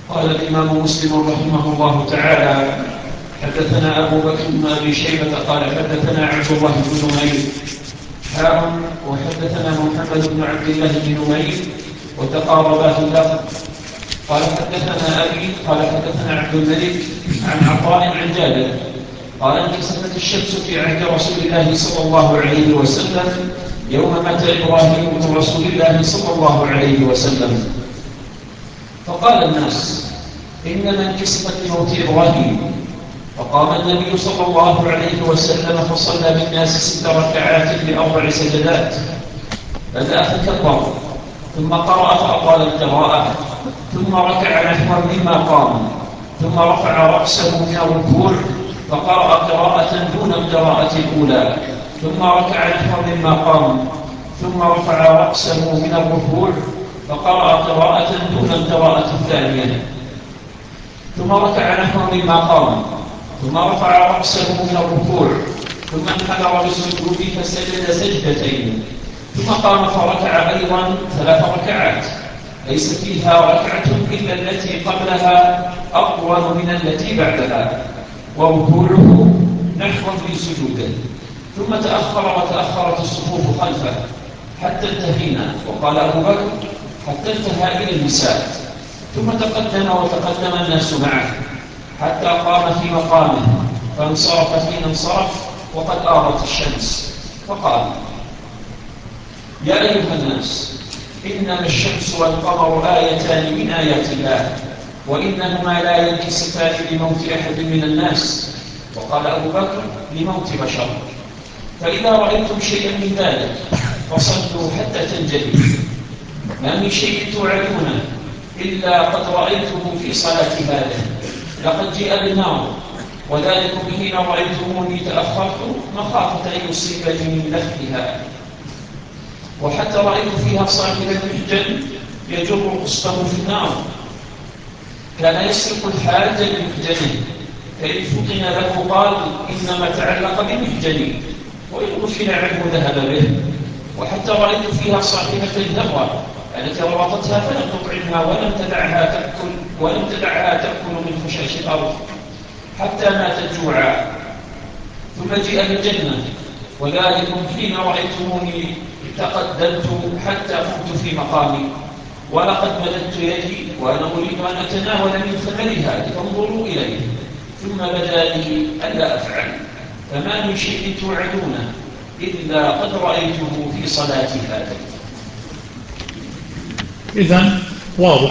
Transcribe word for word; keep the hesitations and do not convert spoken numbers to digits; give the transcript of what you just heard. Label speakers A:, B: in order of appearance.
A: قال الإمام مسلم رحمه الله تعالى: حدثنا أبو بكر بن أبي شيبة قال حدثنا عبد الله بن نمير حاء وحدثنا محمد بن عبد الله بن نمير وتقاربا في اللفظ. قال حدثنا أبي قال حدثنا عبد الملك عن عطاء عن جابر قال انكسفت الشمس في عهد رسول الله صلى الله عليه وسلم يوم مات إبراهيم بن رسول الله صلى الله عليه وسلم، فقال الناس: إنما انكسفت لموت إبراهيم. فقام النبي صلى الله عليه وسلم فصلى بالناس ست ركعات بأربع سجدات، بدأ فكبر ثم قرأ فأطال القراءة ثم ركع نحوا مما قام ثم رفع رأسه من الركوع فقرأ قراءة دون القراءة الأولى ثم ركع نحوا مما قام ثم رفع رأسه من الركوع فقرأ قراءة دون القراءة الثانية ثم ركع نحوا مما قام ثم رفع رأسه من الركوع ثم انحدر بالسجود فسجد سجدتين ثم قام فركع أيضا ثلاث ركعات ليس فيها ركعة إلا التي قبلها أطول من التي بعدها، وركوعه نحو في سجوده، ثم تأخر وتأخرت الصفوف خلفه حتى انتهينا، وقال أبو بكر: حتى انتهى إلى النساء، ثم تقدم وتقدم الناس معه حتى قام في مقامه فانصرف حين انصرف وقد آرت الشمس، فقال: يا أيها الناس، إنما الشمس والقمر آيتان من آيات الله وإنهما لا ينكسفان لموت أحد من الناس. وقال أبو بكر: لموت بشر، فإذا رأيتم شيئا من ذلك فصلوا حتى تنجلي، ما من شيء توعدونه إلا قد رأيته في صلاة هذه، لقد جيء بالنار وذلكم حين رأيتموني تأخرت مخافة أن يصيبني من لفها، وحتى رأيت فيها صاحب المحجن يجر قسطه في النار، كان يسرق الحاج بمحجنه، فإن فطن له قال: إنما تعلق بمحجني، وإن غفل عنه ذهب به. وحتى رأيت فيها صاحبة الذرة التي ربطتها فلم تطعمها ولم تدعها تأكل ولم تدعها تأكل من خشاش الأرض حتى ماتت جوعا، ثم جيء بالجنة وذلكم حين رأيتموني تقدمت حتى قمت في مقامي، ولقد مددت يدي وأنا أريد أن أتناول من ثمرها لتنظروا إليه، ثم بدا لي ألا أفعل، فما من شيء توعدونه إلا قد رأيته في صلاة هذه.
B: إذن واضح